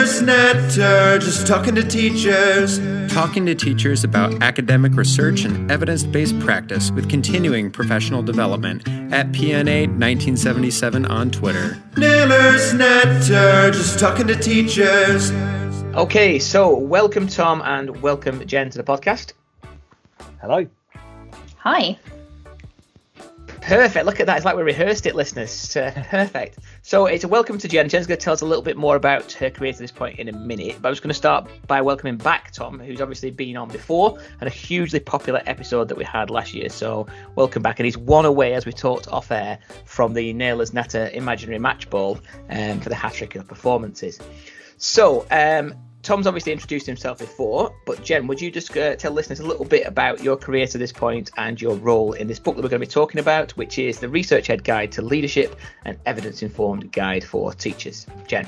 Nailers Netter, just talking to teachers. Talking to teachers about academic research and evidence-based practice with continuing professional development at PNA 1977 on Twitter. Nailers Netter, just talking to teachers. Okay, so welcome Tom and welcome Jen to the podcast. Hello. Hi. Perfect. Look at that. It's like we rehearsed it, listeners. Perfect. So it's a welcome to Jen. Jen's going to tell us a little bit more about her career to this point in a minute. But I was going to start by welcoming back Tom, who's obviously been on before and a hugely popular episode that we had last year. So welcome back. And he's one away, as we talked off air, from the Nailers Netter Imaginary Match Ball for the hat-trick of performances. So Tom's obviously introduced himself before, but Jen, would you just tell listeners a little bit about your career to this point and your role in this book that we're going to be talking about, which is the Research Ed Guide to Leadership and Evidence-Informed Guide for Teachers. Jen.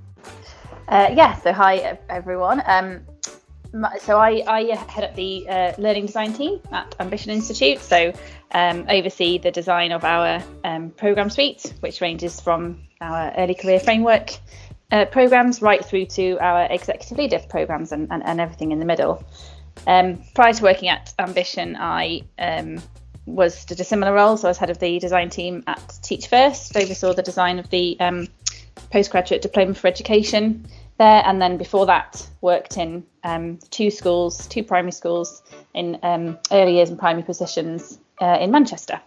So hi everyone. So I head up the learning design team at Ambition Institute. So oversee the design of our programme suite, which ranges from our early career framework programs right through to our executive leader programs and everything in the middle. Prior to working at Ambition, I did a similar role. So I was head of the design team at Teach First, oversaw the design of the postgraduate diploma for education there, and then before that worked in two primary schools in early years and primary positions in Manchester.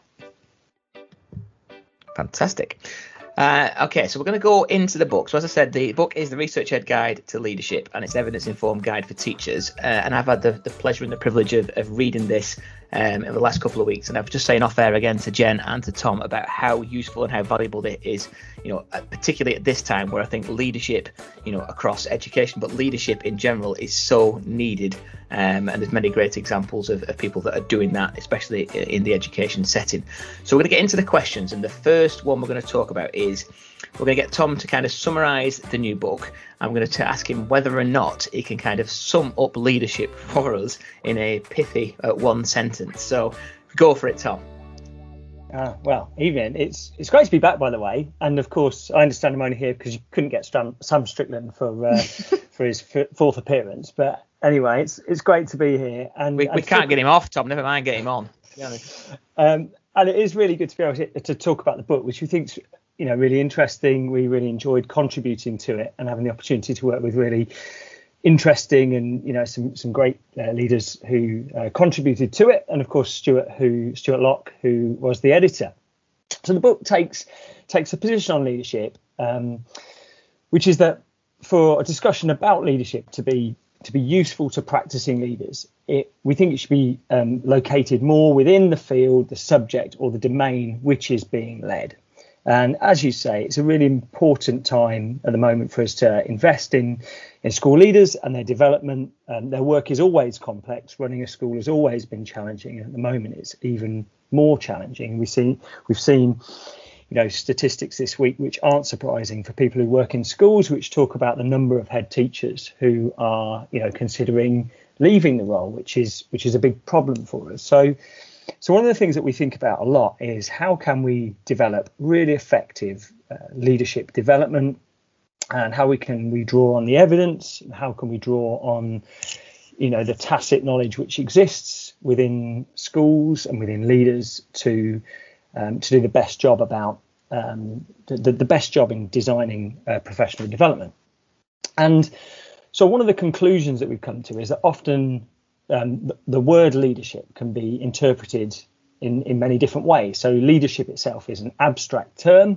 Fantastic. Okay, so we're going to go into the book. So as I said, the book is the Research Ed Guide to Leadership, and it's an evidence-informed guide for teachers. And I've had the pleasure and the privilege of reading this over the last couple of weeks. And I was just saying off air again to Jen and to Tom about how useful and how valuable it is, particularly at this time where I think leadership, across education, but leadership in general is so needed. And there's many great examples of people that are doing that, especially in the education setting. So we're going to get into the questions. And the first one we're going to talk about is we're going to get Tom to kind of summarise the new book. I'm going to ask him whether or not he can kind of sum up leadership for us in a pithy one sentence. So go for it, Tom. Well, evening. It's great to be back, by the way. And of course, I understand I'm only here because you couldn't get Sam Strickland for his fourth appearance. But anyway, it's great to be here. And we can't get him off, Tom. Never mind, get him on. And it is really good to be able to talk about the book, which we think's really interesting. We really enjoyed contributing to it and having the opportunity to work with really interesting and some great leaders who contributed to it, and of course Stuart Locke, who was the editor. So the book takes a position on leadership, which is that for a discussion about leadership to be useful to practicing leaders, we think it should be located more within the field, the subject, or the domain which is being led. And as you say, it's a really important time at the moment for us to invest in school leaders and their development. Their work is always complex. Running a school has always been challenging, and at the moment it's even more challenging. We've seen statistics this week which aren't surprising for people who work in schools, which talk about the number of head teachers who are considering leaving the role, which is a big problem for us. So one of the things that we think about a lot is how can we develop really effective leadership development, and how can we draw on the evidence, and how can we draw on the tacit knowledge which exists within schools and within leaders to do the best job about the best job in designing professional development. And so one of the conclusions that we've come to is that often the word leadership can be interpreted in many different ways. So leadership itself is an abstract term.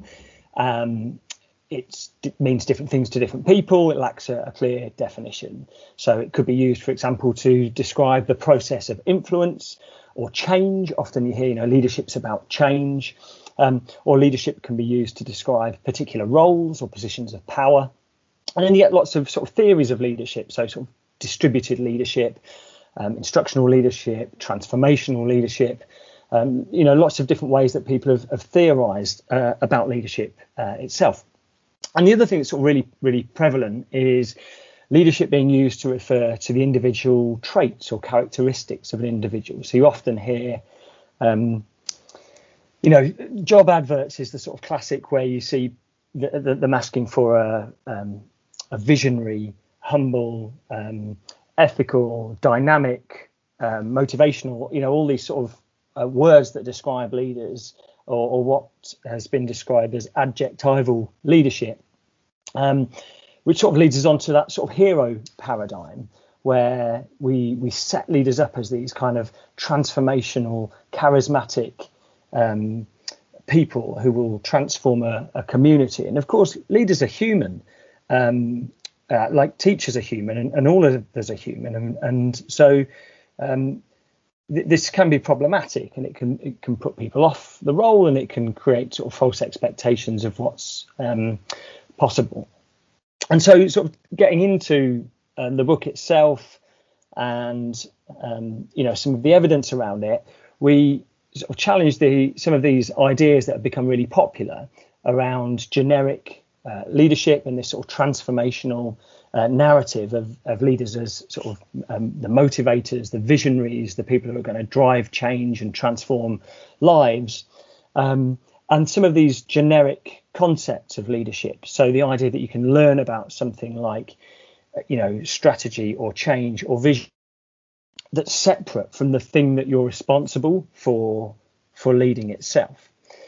It means different things to different people. It lacks a clear definition. So it could be used, for example, to describe the process of influence or change. Often you hear, leadership's about change. Or leadership can be used to describe particular roles or positions of power. And then you get lots of sort of theories of leadership. So sort of distributed leadership, instructional leadership, transformational leadership, lots of different ways that people have theorized about leadership itself. And the other thing that's sort of really, really prevalent is leadership being used to refer to the individual traits or characteristics of an individual. So you often hear, job adverts is the sort of classic where you see them asking for visionary, humble, ethical, dynamic, motivational, all these sort of words that describe leaders, or what has been described as adjectival leadership, which sort of leads us on to that sort of hero paradigm, where we set leaders up as these kind of transformational, charismatic people who will transform a community. And of course, leaders are human, like teachers are human, and all of us are human. And so this can be problematic, and it can put people off the role, and it can create sort of false expectations of what's possible. And so sort of getting into the book itself and some of the evidence around it, we sort of challenge some of these ideas that have become really popular around generic leadership and this sort of transformational narrative of leaders as sort of the motivators, the visionaries, the people who are going to drive change and transform lives, and some of these generic concepts of leadership. So the idea that you can learn about something like strategy or change or vision that's separate from the thing that you're responsible for leading itself.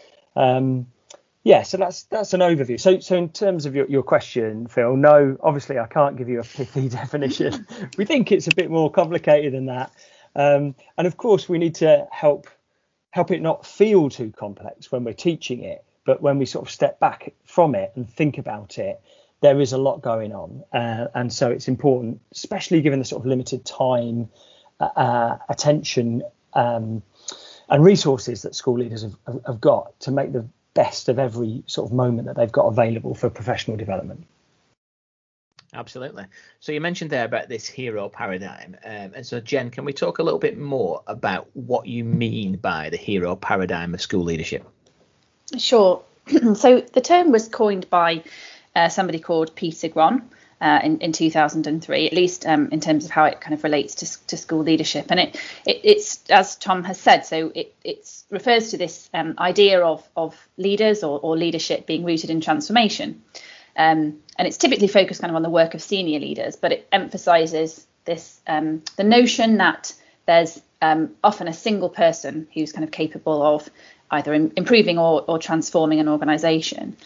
So that's an overview. So in terms of your question, Phil, no, obviously I can't give you a pithy definition. We think it's a bit more complicated than that, and of course we need to help it not feel too complex when we're teaching it, but when we sort of step back from it and think about it, there is a lot going on, and so it's important, especially given the sort of limited time, attention, and resources that school leaders have got, to make the best of every sort of moment that they've got available for professional development. Absolutely. So you mentioned there about this hero paradigm, and so Jen, can we talk a little bit more about what you mean by the hero paradigm of school leadership? Sure. So the term was coined by somebody called Peter Gron in 2003, at least in terms of how it kind of relates to school leadership. And it's, as Tom has said, so it refers to this idea of leaders or leadership being rooted in transformation. And it's typically focused kind of on the work of senior leaders, but it emphasizes this the notion that there's often a single person who's kind of capable of either improving or transforming an organization.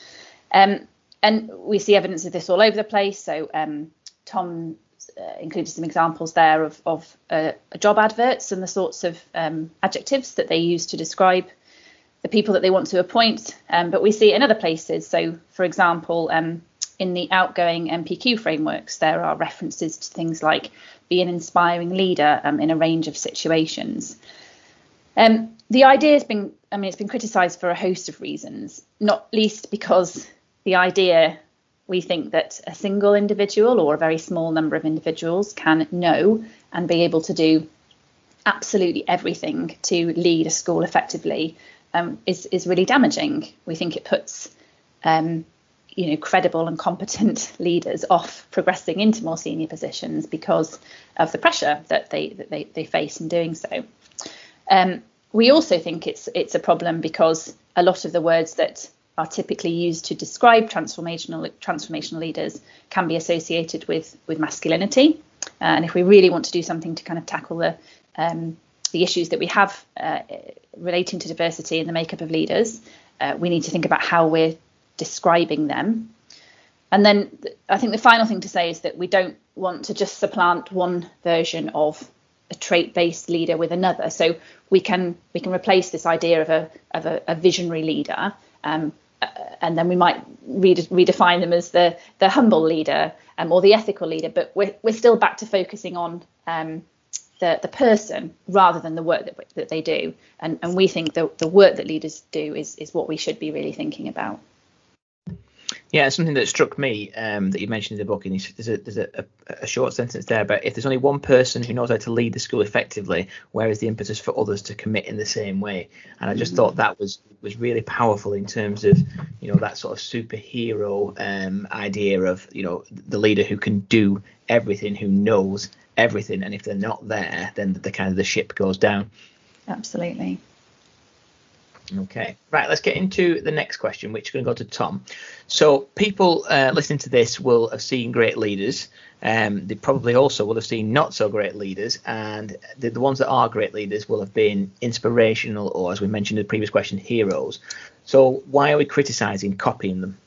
And we see evidence of this all over the place. So Tom included some examples there of job adverts and the sorts of adjectives that they use to describe the people that they want to appoint. But we see it in other places. So, for example, in the outgoing MPQ frameworks, there are references to things like be an inspiring leader in a range of situations. The idea has been, it's been criticised for a host of reasons, not least because the idea, we think that a single individual or a very small number of individuals can know and be able to do absolutely everything to lead a school effectively is really damaging. We think it puts credible and competent leaders off progressing into more senior positions because of the pressure that they face in doing so. We also think it's a problem because a lot of the words that are typically used to describe transformational leaders can be associated with masculinity. And if we really want to do something to kind of tackle the issues that we have relating to diversity in the makeup of leaders, we need to think about how we're describing them. And then I think the final thing to say is that we don't want to just supplant one version of a trait-based leader with another. So we can replace this idea of a visionary leader, and then we might redefine them as the humble leader or the ethical leader. But we're still back to focusing on the person rather than the work that they do. And we think the work that leaders do is what we should be really thinking about. Yeah, something that struck me that you mentioned in the book, and there's a short sentence there about if there's only one person who knows how to lead the school effectively, where is the impetus for others to commit in the same way? And I just thought that was really powerful in terms of, that sort of superhero idea of, the leader who can do everything, who knows everything. And if they're not there, then the ship goes down. Absolutely. Okay, right, let's get into the next question, which is going to go to Tom. So people listening to this will have seen great leaders. They probably also will have seen not so great leaders, and the ones that are great leaders will have been inspirational, or as we mentioned in the previous question, heroes. So why are we criticising copying them?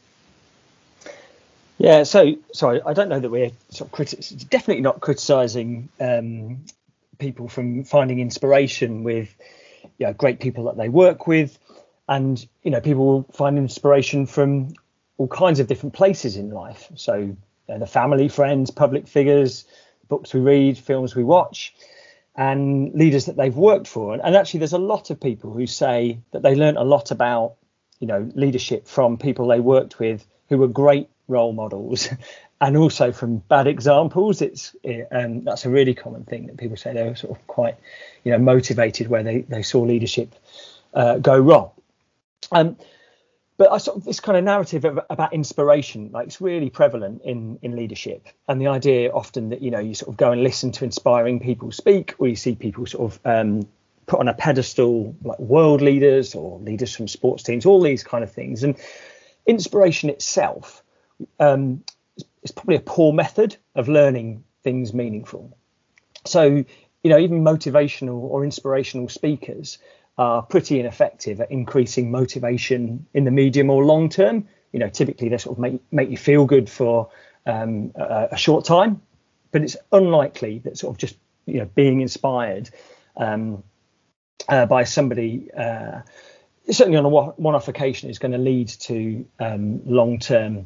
Yeah, so sorry, I don't know that we're sort of definitely not criticising people from finding inspiration with great people that they work with, and people will find inspiration from all kinds of different places in life. So the family, friends, public figures, books we read, films we watch, and leaders that they've worked for. And actually, there's a lot of people who say that they learned a lot about leadership from people they worked with who were great role models, and also from bad examples. That's a really common thing that people say they were sort of quite motivated where they saw leadership go wrong. But I sort of this kind of narrative about inspiration, like, it's really prevalent in leadership, and the idea often that you sort of go and listen to inspiring people speak, or you see people sort of put on a pedestal, like world leaders or leaders from sports teams, all these kind of things. And inspiration itself is probably a poor method of learning things meaningful. So even motivational or inspirational speakers are pretty ineffective at increasing motivation in the medium or long term. Typically they sort of make you feel good for a short time, but it's unlikely that sort of just being inspired by somebody certainly on a one-off occasion is going to lead to long-term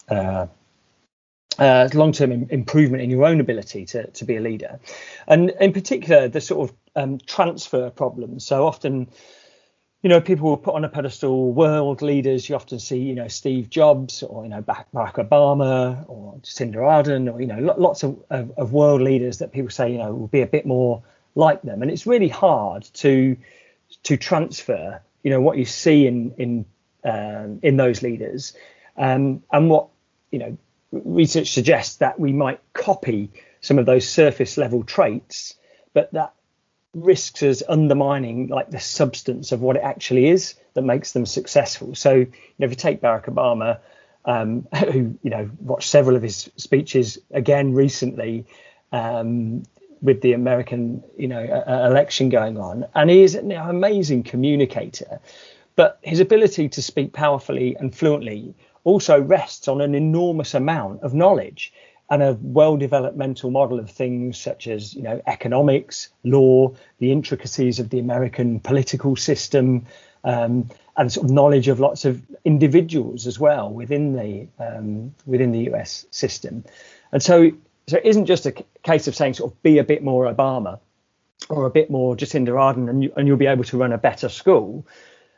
improvement in your own ability to be a leader. And in particular, the sort of transfer problems. So often, people will put on a pedestal world leaders. You often see, Steve Jobs or, Barack Obama or Jacinda Ardern, or, lots of world leaders that people say, will be a bit more like them. And it's really hard to transfer, what you see in those leaders, and what, research suggests that we might copy some of those surface level traits, but that risks us undermining like the substance of what it actually is that makes them successful. So if you take Barack Obama, who watched several of his speeches again recently with the American election going on, and he is an amazing communicator, but his ability to speak powerfully and fluently also rests on an enormous amount of knowledge and a well-developed mental model of things such as, economics, law, the intricacies of the American political system, and sort of knowledge of lots of individuals as well within the US system. And so it isn't just a case of saying sort of be a bit more Obama or a bit more Jacinda Ardern and you'll be able to run a better school.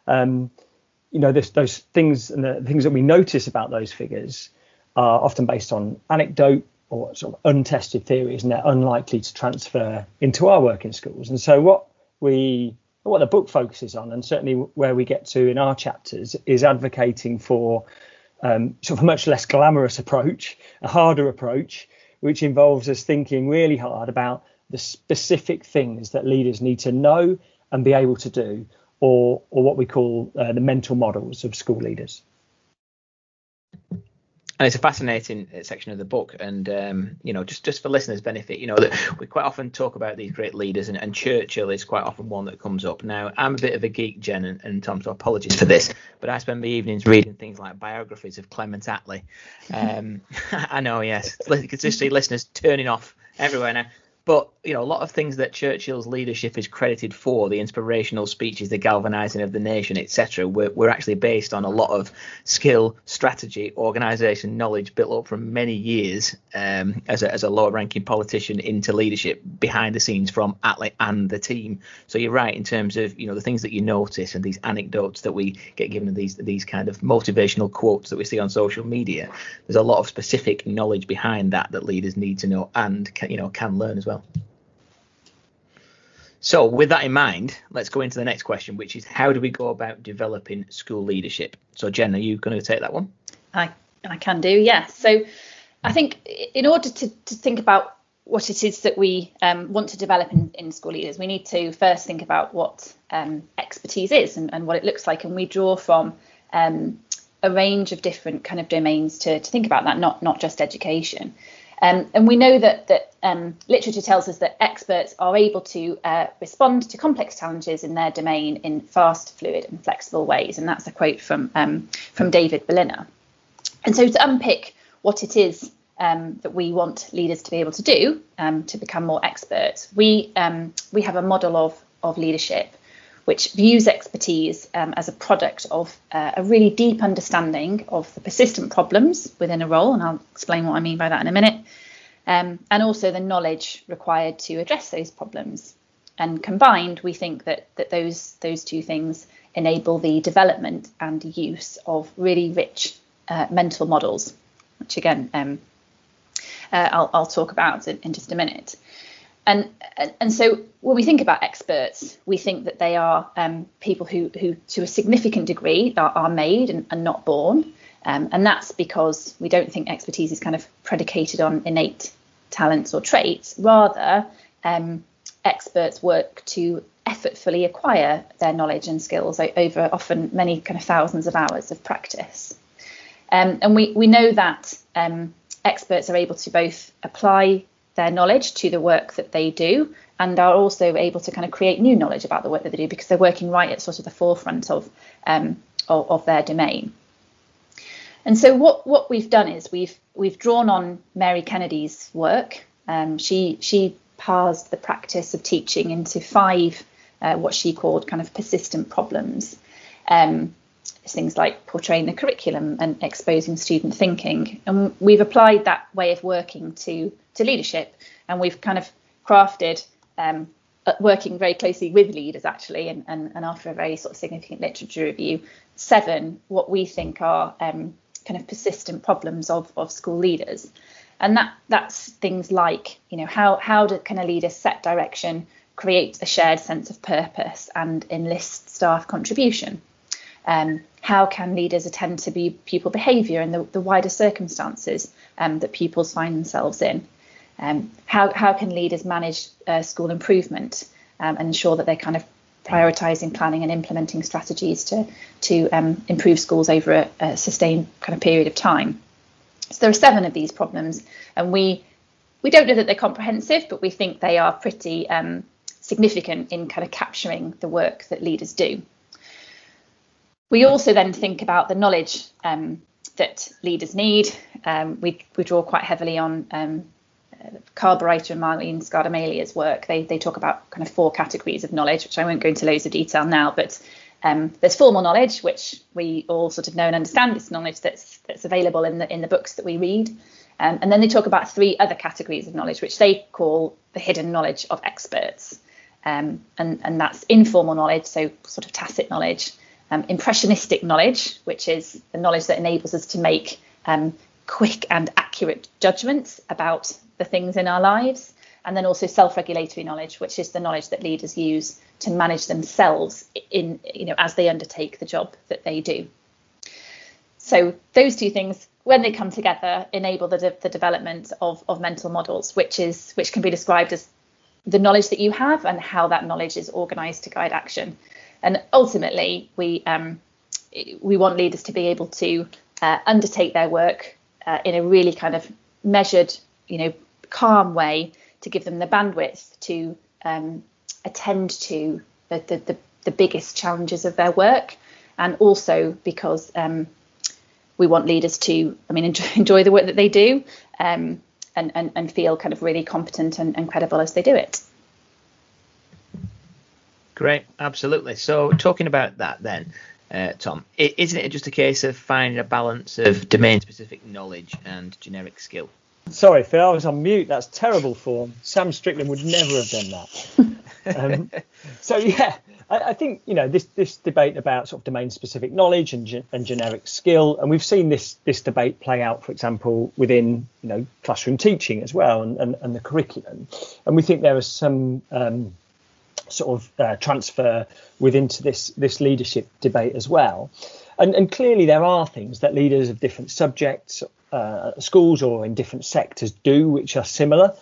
Those things and the things that we notice about those figures are often based on anecdote or sort of untested theories, and they're unlikely to transfer into our work in schools. And so what the book focuses on, and certainly where we get to in our chapters, is advocating for sort of a much less glamorous approach, a harder approach, which involves us thinking really hard about the specific things that leaders need to know and be able to do, or what we call the mental models of school leaders. And it's a fascinating section of the book, and just for listeners' benefit, that we quite often talk about these great leaders, and Churchill is quite often one that comes up. Now, I'm a bit of a geek, Jen and Tom, so apologies for this, but I spend my evenings reading things like biographies of Clement Attlee. I know, yes, you can just see listeners turning off everywhere now. But, a lot of things that Churchill's leadership is credited for, the inspirational speeches, the galvanizing of the nation, etc., were actually based on a lot of skill, strategy, organization, knowledge built up from many years as a lower-ranking politician into leadership behind the scenes from Attlee and the team. So you're right in terms of, the things that you notice and these anecdotes that we get given, these kind of motivational quotes that we see on social media. There's a lot of specific knowledge behind that leaders need to know and can learn as well. So with that in mind, let's go into the next question, which is how do we go about developing school leadership? So Jen, are you going to take that one? I can do, yes. So I think in order to think about what it is that we want to develop in school leaders, we need to first think about what expertise is and what it looks like, and we draw from a range of different kind of domains to think about that, not just education. And we know that literature tells us that experts are able to respond to complex challenges in their domain in fast, fluid and flexible ways. And that's a quote from David Berliner. And so to unpick what it is that we want leaders to be able to do to become more expert, we have a model of leadership which views expertise as a product of a really deep understanding of the persistent problems within a role, and I'll explain what I mean by that in a minute, and also the knowledge required to address those problems. And combined, we think that those two things enable the development and use of really rich mental models, which again I'll talk about in just a minute. And so when we think about experts, we think that they are people who to a significant degree are made and not born. And that's because we don't think expertise is kind of predicated on innate talents or traits. Rather, experts work to effortfully acquire their knowledge and skills over often many kind of thousands of hours of practice. And we know that experts are able to both apply their knowledge to the work that they do and are also able to kind of create new knowledge about the work that they do because they're working right at sort of the forefront of their domain. And so what we've done is we've drawn on Mary Kennedy's work. She parsed the practice of teaching into 5 what she called kind of persistent problems. Things like portraying the curriculum and exposing student thinking. And we've applied that way of working to leadership, and we've kind of crafted, working very closely with leaders actually, and after a very sort of significant literature review, 7 what we think are kind of persistent problems of school leaders. And that's things like, you know, how can a leader set direction, create a shared sense of purpose and enlist staff contribution? How can leaders attend to pupil behaviour and the wider circumstances that pupils find themselves in? How can leaders manage school improvement and ensure that they're kind of prioritising, planning and implementing strategies to improve schools over a sustained kind of period of time? So there are 7 of these problems, and we don't know that they're comprehensive, but we think they are pretty significant in kind of capturing the work that leaders do. We also then think about the knowledge that leaders need. We draw quite heavily on Carl Bereiter and Marlene Scardamalia's work. They talk about kind of 4 categories of knowledge, which I won't go into loads of detail now, but there's formal knowledge, which we all sort of know and understand. It's knowledge that's available in the books that we read. And then they talk about 3 other categories of knowledge, which they call the hidden knowledge of experts. And that's informal knowledge, so sort of tacit knowledge. Impressionistic knowledge, which is the knowledge that enables us to make quick and accurate judgments about the things in our lives, and then also self-regulatory knowledge, which is the knowledge that leaders use to manage themselves in, you know, as they undertake the job that they do. So those 2 things, when they come together, enable the development of mental models, which can be described as the knowledge that you have and how that knowledge is organised to guide action. And ultimately, we want leaders to be able to undertake their work in a really kind of measured, you know, calm way, to give them the bandwidth to attend to the biggest challenges of their work, and also because we want leaders to, enjoy the work that they do, and feel kind of really competent and credible as they do it. Great, absolutely. So talking about that then, Tom, isn't it just a case of finding a balance of domain-specific knowledge and generic skill? Sorry, Phil, I was on mute. That's terrible form. Sam Strickland would never have done that. So, yeah, I think, you know, this debate about sort of domain-specific knowledge and generic skill, and we've seen this debate play out, for example, within, you know, classroom teaching as well and the curriculum. And we think there is some sort of transfer into this leadership debate as well. And clearly there are things that leaders of different subjects, schools or in different sectors do, which are similar.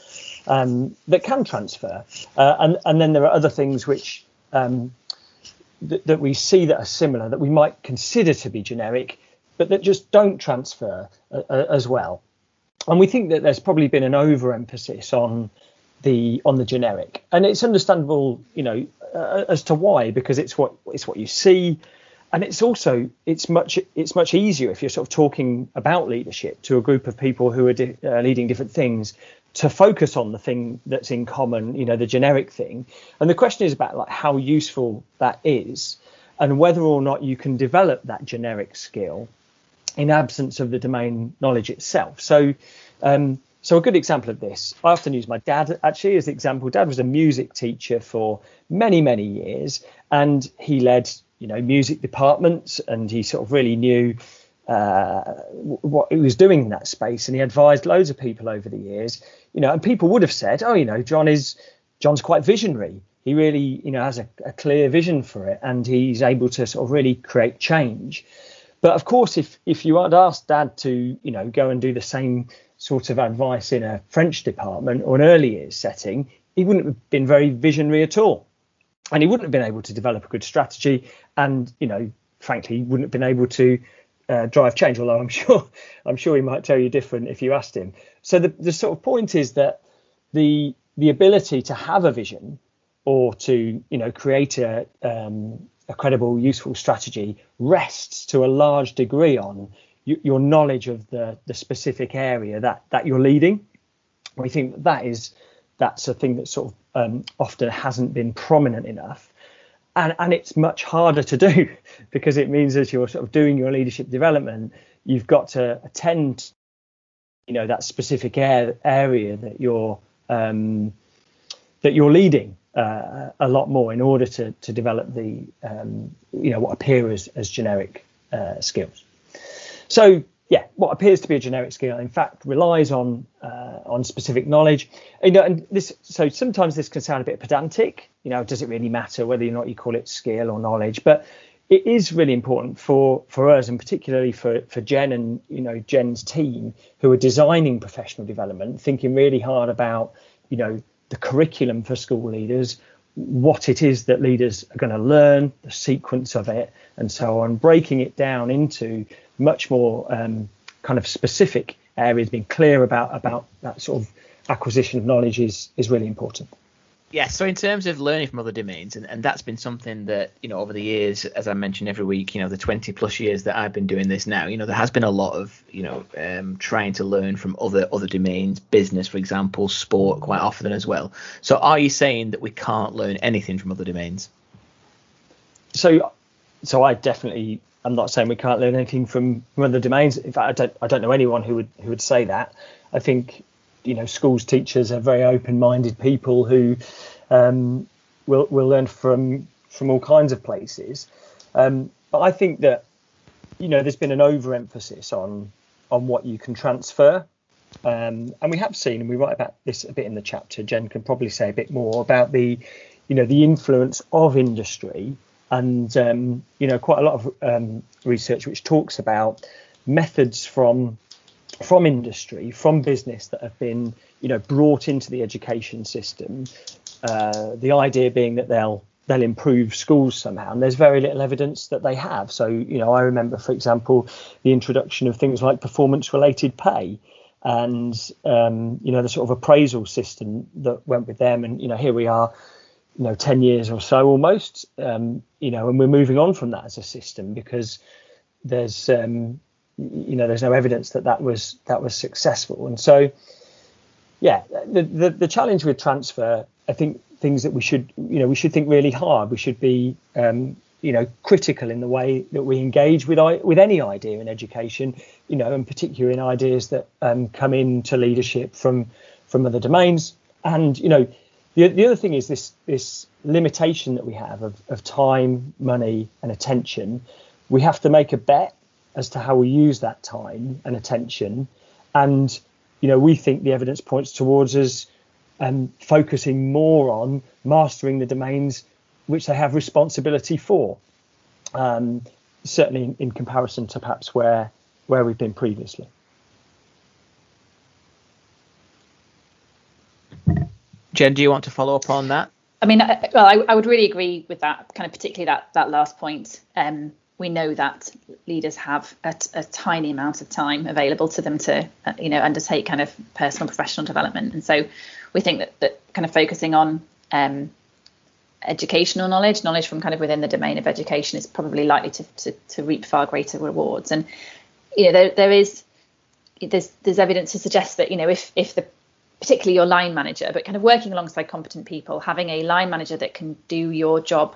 that can transfer, and then there are other things which that we see that are similar, that we might consider to be generic, but that just don't transfer as well. And we think that there's probably been an overemphasis on the generic, and it's understandable, as to why, because it's what you see, and it's much easier if you're sort of talking about leadership to a group of people who are leading different things, to focus on the thing that's in common, the generic thing. And the question is about like how useful that is, and whether or not you can develop that generic skill in absence of the domain knowledge itself. So a good example of this, I often use my dad actually as the example. Dad was a music teacher for many, many years, and he led, music departments, and he sort of really knew what he was doing in that space, and he advised loads of people over the years, and people would have said, John's quite visionary. He really, has a clear vision for it, and he's able to sort of really create change. But of course, if you had asked Dad to, go and do the same sort of advice in a French department or an early years setting, he wouldn't have been very visionary at all. And he wouldn't have been able to develop a good strategy, and, frankly, wouldn't have been able to drive change, although I'm sure he might tell you different if you asked him. So the sort of point is that the ability to have a vision, or to create a credible, useful strategy, rests to a large degree on your knowledge of the specific area that you're leading. We think that's a thing that sort of often hasn't been prominent enough. And it's much harder to do, because it means as you're sort of doing your leadership development, you've got to attend, that specific area that you're leading a lot more, in order to develop the what appear as generic skills. So what appears to be a generic skill, in fact, relies on specific knowledge. And this, so sometimes this can sound a bit pedantic. Does it really matter whether or not you call it skill or knowledge? But it is really important for us, and particularly for Jen and Jen's team, who are designing professional development, thinking really hard about the curriculum for school leaders, what it is that leaders are going to learn, the sequence of it, and so on, breaking it down into much more kind of specific areas, being clear about that sort of acquisition of knowledge is really important. Yeah, so in terms of learning from other domains, and that's been something that, over the years, as I mentioned every week, the 20 plus years that I've been doing this now, there has been a lot of, trying to learn from other domains, business, for example, sport quite often as well. So are you saying that we can't learn anything from other domains? So I definitely, I'm not saying we can't learn anything from other domains. In fact, I don't know anyone who would say that. I think, schools teachers are very open-minded people who will learn from all kinds of places. But I think that, there's been an overemphasis on what you can transfer. And we have seen, and we write about this a bit in the chapter, Jen can probably say a bit more about the influence of industry, and, quite a lot of research which talks about methods from industry, from business, that have been, brought into the education system. The idea being that they'll improve schools somehow, and there's very little evidence that they have. So, I remember, for example, the introduction of things like performance-related pay, and the sort of appraisal system that went with them. And here we are, 10 years or so almost, and we're moving on from that as a system, because there's there's no evidence that was successful. And so the challenge with transfer, I think, things that we should think really hard. We should be critical in the way that we engage with any idea in education, and particularly in ideas that come into leadership from other domains. And the other thing is this limitation that we have of time, money, and attention. We have to make a bet as to how we use that time and attention. And, we think the evidence points towards us focusing more on mastering the domains which they have responsibility for, certainly in comparison to perhaps where we've been previously. Jen, do you want to follow up on that? I mean, I would really agree with that, kind of particularly that last point. We know that leaders have a tiny amount of time available to them to, undertake kind of personal professional development. And so we think that kind of focusing on educational knowledge from kind of within the domain of education is probably likely to reap far greater rewards. And, there's evidence to suggest that, if particularly your line manager, but kind of working alongside competent people, having a line manager that can do your job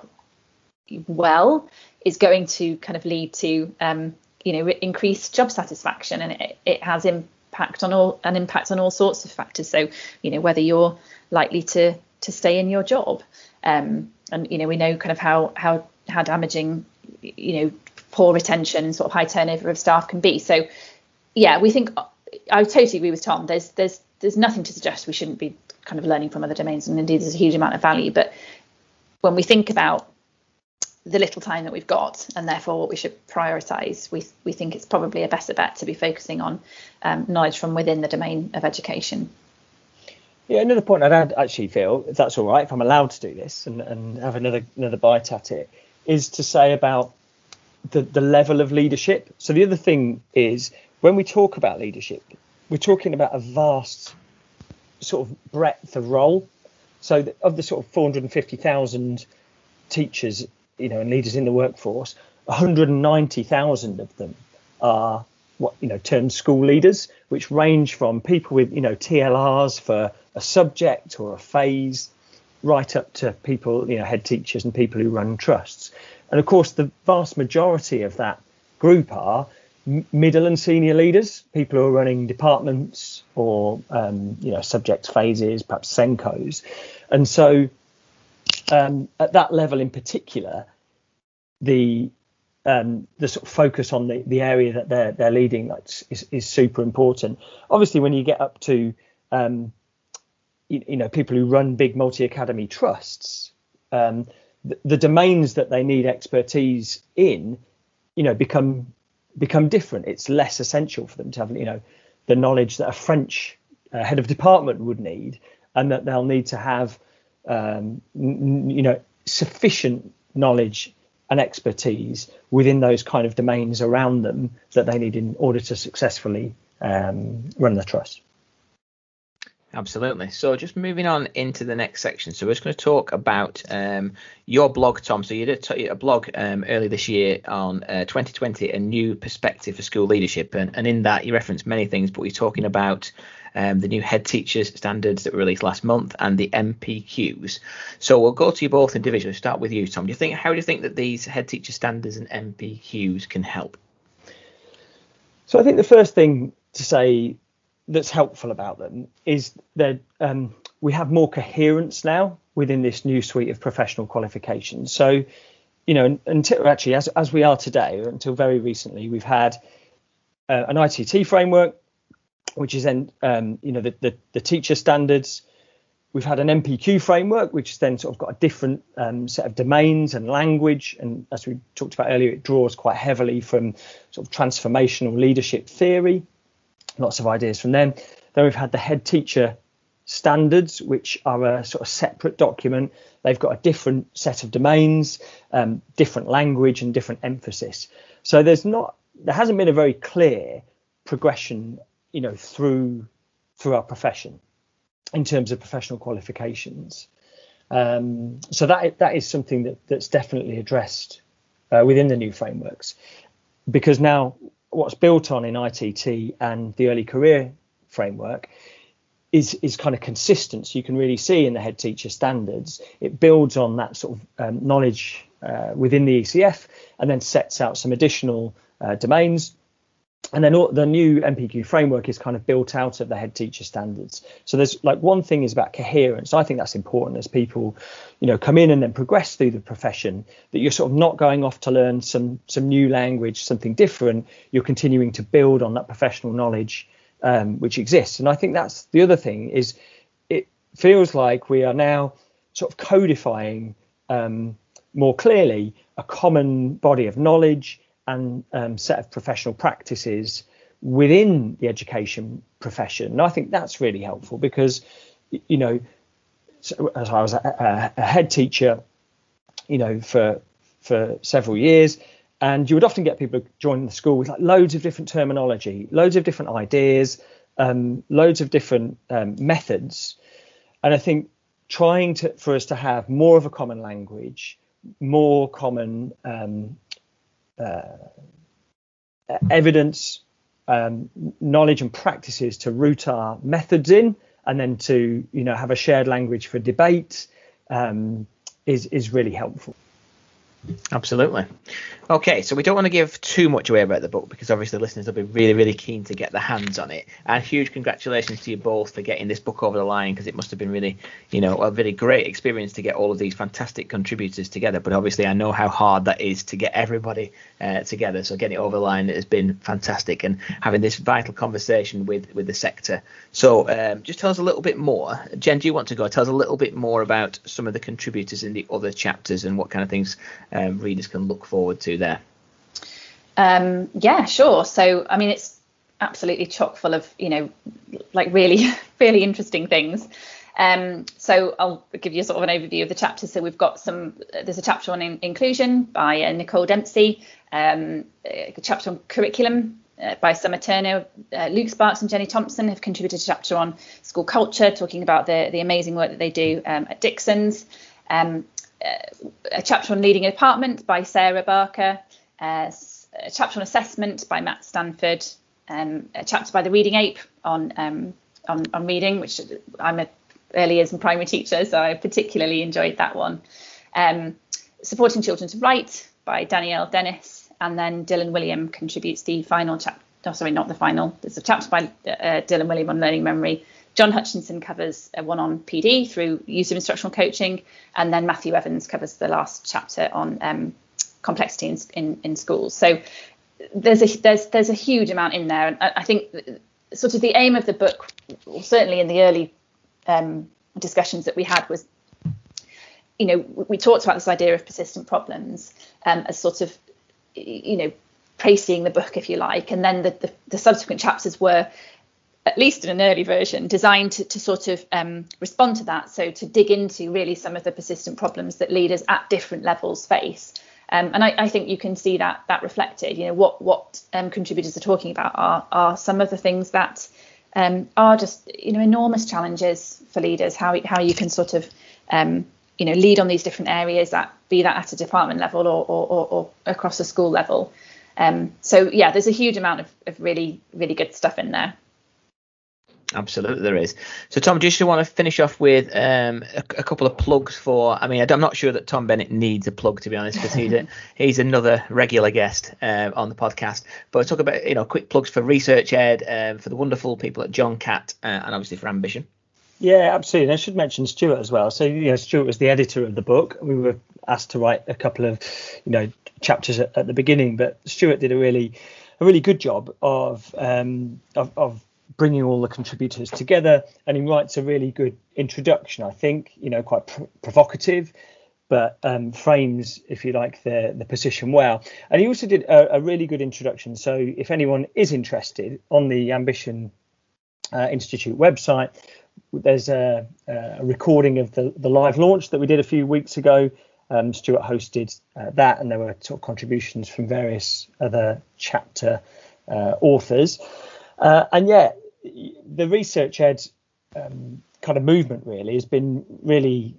well is going to kind of lead to increased job satisfaction, and it has impact on all sorts of factors. So whether you're likely to stay in your job, and we know kind of how damaging poor retention and sort of high turnover of staff can be. So yeah, we think I totally agree with Tom. There's nothing to suggest we shouldn't be kind of learning from other domains, and indeed there's a huge amount of value. But when we think about the little time that we've got, and therefore what we should prioritise, we think it's probably a better bet to be focusing on knowledge from within the domain of education. Yeah, another point I'd add, actually, Phil, if that's all right, if I'm allowed to do this and have another bite at it, is to say about the level of leadership. So the other thing is, when we talk about leadership, we're talking about a vast sort of breadth of role. So of the sort of 450,000 teachers, and leaders in the workforce, 190,000 of them are termed school leaders, which range from people with TLRs for a subject or a phase, right up to people, head teachers and people who run trusts. And of course, the vast majority of that group are middle and senior leaders, people who are running departments or subject phases, perhaps Senkos. And so at that level in particular, the sort of focus on the area that they're leading is super important. Obviously, when you get up to people who run big multi-academy trusts, the domains that they need expertise in, become different. It's less essential for them to have the knowledge that a French head of department would need, and that they'll need to have sufficient knowledge and expertise within those kind of domains around them that they need in order to successfully run the trust. Absolutely. So just moving on into the next section. So we're just going to talk about your blog, Tom. So you did a blog early this year on 2020, a new perspective for school leadership. And in that you reference many things, but we're talking about the new head teachers standards that were released last month and the MPQs. So we'll go to you both individually. Start with you, Tom. How do you think that these head teacher standards and MPQs can help? So I think the first thing to say that's helpful about them is that we have more coherence now within this new suite of professional qualifications. So, until actually, as we are today, until very recently, we've had an ITT framework, which is then, the teacher standards. We've had an MPQ framework, which has then sort of got a different set of domains and language. And as we talked about earlier, it draws quite heavily from sort of transformational leadership theory. Lots of ideas from them. Then we've had the head teacher standards, which are a sort of separate document. They've got a different set of domains, different language and different emphasis. So there hasn't been a very clear progression, through our profession in terms of professional qualifications. So that is something that's definitely addressed within the new frameworks, because now what's built on in ITT and the early career framework is kind of consistent. So you can really see in the head teacher standards, it builds on that sort of knowledge within the ECF and then sets out some additional domains. And then the new MPQ framework is kind of built out of the head teacher standards. So there's one thing is about coherence. I think that's important as people, come in and then progress through the profession, that you're sort of not going off to learn some new language, something different. You're continuing to build on that professional knowledge which exists. And I think that's the other thing is it feels like we are now sort of codifying more clearly a common body of knowledge and set of professional practices within the education profession. And I think that's really helpful because, as I was a head teacher, for several years, and you would often get people joining the school with like loads of different terminology, loads of different ideas, loads of different methods. And I think for us to have more of a common language, more common evidence, knowledge and practices to root our methods in, and then to have a shared language for debate is really helpful. Absolutely. Okay, so we don't want to give too much away about the book because obviously listeners will be really, really keen to get their hands on it. And huge congratulations to you both for getting this book over the line, because it must have been really, a really great experience to get all of these fantastic contributors together. But obviously I know how hard that is to get everybody together. So getting it over the line has been fantastic, and having this vital conversation with the sector. So just tell us a little bit more. Jen, do you want to go? Tell us a little bit more about some of the contributors in the other chapters and what kind of things readers can look forward to there. Yeah, sure. So, I mean, it's absolutely chock full of, really, really interesting things. So I'll give you sort of an overview of the chapters. So we've got there's a chapter on inclusion by Nicole Dempsey, a chapter on curriculum by Summer Turner. Luke Sparks and Jenny Thompson have contributed a chapter on school culture, talking about the amazing work that they do at Dixon's. A chapter on leading a department by Sarah Barker, a chapter on assessment by Matt Stanford, a chapter by the Reading Ape on reading, which I'm an early years and primary teacher, so I particularly enjoyed that one. Supporting Children to Write by Danielle Dennis, and then Dylan William contributes the final chapter. Oh, sorry, not the final. There's a chapter by Dylan William on learning memory. John Hutchinson covers one on PD through use of instructional coaching, and then Matthew Evans covers the last chapter on complexity in schools. So there's a huge amount in there, and I think sort of the aim of the book, certainly in the early discussions that we had, was, we talked about this idea of persistent problems as sort of, tracing the book, if you like, and then the subsequent chapters were, at least in an early version, designed to sort of respond to that. So to dig into really some of the persistent problems that leaders at different levels face. And I think you can see that reflected. What contributors are talking about are some of the things that are just, enormous challenges for leaders, how you can sort of, lead on these different areas, be that at a department level or across a school level. So, yeah, there's a huge amount of really, really good stuff in there. Absolutely, there is. So, Tom, do you just want to finish off with a couple of plugs for? I mean, I'm not sure that Tom Bennett needs a plug, to be honest, because he's another regular guest on the podcast. But talk about quick plugs for Research Ed, for the wonderful people at John Catt, and obviously for Ambition. Yeah, absolutely. And I should mention Stuart as well. So, Stuart was the editor of the book. We were asked to write a couple of chapters at the beginning, but Stuart did a really good job of bringing all the contributors together, and he writes a really good introduction, I think, quite provocative, but frames, if you like, the position well. And he also did a really good introduction. So if anyone is interested, on the Ambition Institute website, there's a recording of the live launch that we did a few weeks ago. Stuart hosted that, and there were sort of contributions from various other chapter authors. And yeah, the Research Ed kind of movement really has been really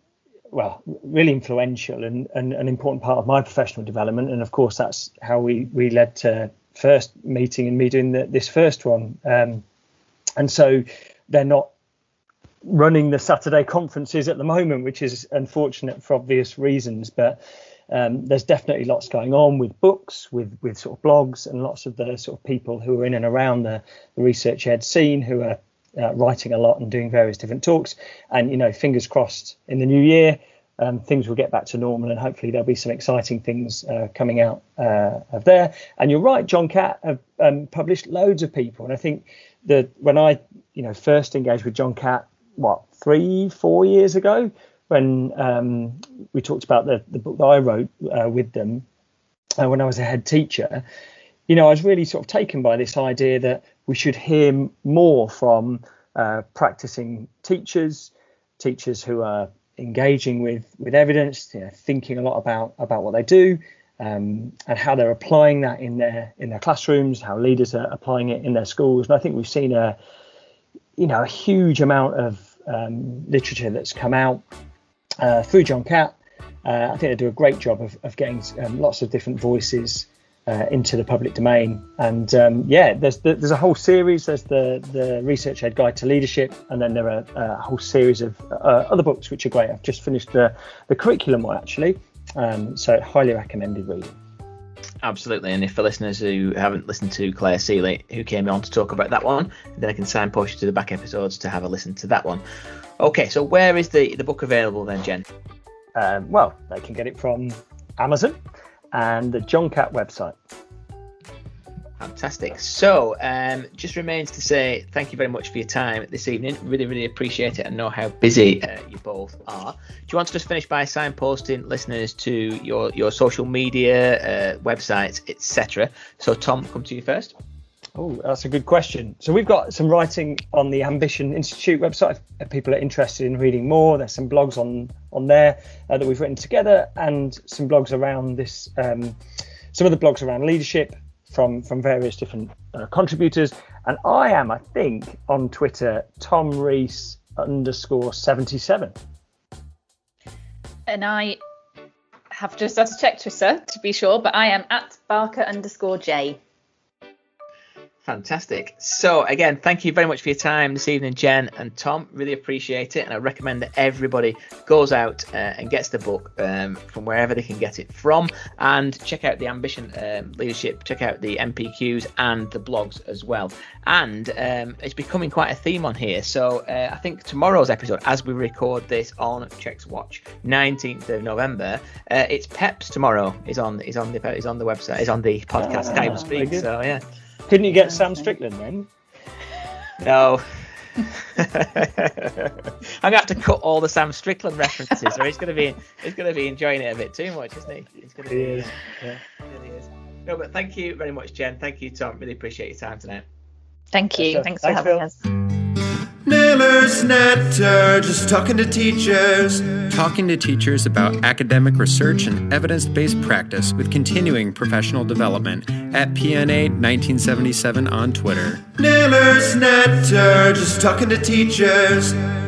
influential and an important part of my professional development. And of course, that's how we led to first meeting and me doing this first one. And so they're not running the Saturday conferences at the moment, which is unfortunate for obvious reasons, but there's definitely lots going on with books, with sort of blogs, and lots of the sort of people who are in and around the Research Ed scene who are writing a lot and doing various different talks. And fingers crossed, in the new year things will get back to normal, and hopefully there'll be some exciting things coming out of there. And you're right, John Catt have published loads of people, and I think that when I first engaged with John Catt 3-4 years ago, when we talked about the book that I wrote with them when I was a head teacher, I was really sort of taken by this idea that we should hear more from practicing teachers teachers who are engaging with evidence, thinking a lot about what they do, and how they're applying that in their classrooms, how leaders are applying it in their schools. And I think we've seen a huge amount of literature that's come out through John Catt. I think they do a great job of getting lots of different voices into the public domain. And there's a whole series. There's the Research Ed Guide to Leadership, and then there are a whole series of other books which are great. I've just finished the curriculum one actually, so highly recommended reading. Absolutely, and if for listeners who haven't listened to Claire Seeley, who came on to talk about that one, then I can signpost you to the back episodes to have a listen to that one. Okay, so where is the book available then, Jen? Well, they can get it from Amazon and the John Catt website. Fantastic. So just remains to say thank you very much for your time this evening. Really, really appreciate it and know how busy you both are. Do you want to just finish by signposting listeners to your social media, websites, etc.? So Tom, come to you first. Oh, that's a good question. So we've got some writing on the Ambition Institute website if people are interested in reading more. There's some blogs on there that we've written together, and some blogs around this, some of the blogs around leadership from various different contributors. And I am, I think, on Twitter, Tom Rees _77. And I have just had to check Twitter to be sure, but I am at Barker _J. Fantastic. So again, thank you very much for your time this evening, Jen and Tom. Really appreciate it, and I recommend that everybody goes out and gets the book from wherever they can get it from, and check out the Ambition Leadership, check out the MPQs and the blogs as well. And it's becoming quite a theme on here. So I think tomorrow's episode, as we record this on Checks Watch, 19th of November, it's PEPs tomorrow is on the website, is on the podcast. Can't even speak. So yeah. Couldn't you get Sam Strickland then? No. I'm gonna have to cut all the Sam Strickland references, or he's gonna be enjoying it a bit too much, isn't he? He's gonna be, yeah. Really is. No, but thank you very much, Jen. Thank you, Tom. Really appreciate your time tonight. Thank you. Thanks for having us. Nailers Netter, just talking to teachers. Talking to teachers about academic research and evidence-based practice with continuing professional development at PNA 1977 on Twitter. Nailers Netter, just talking to teachers.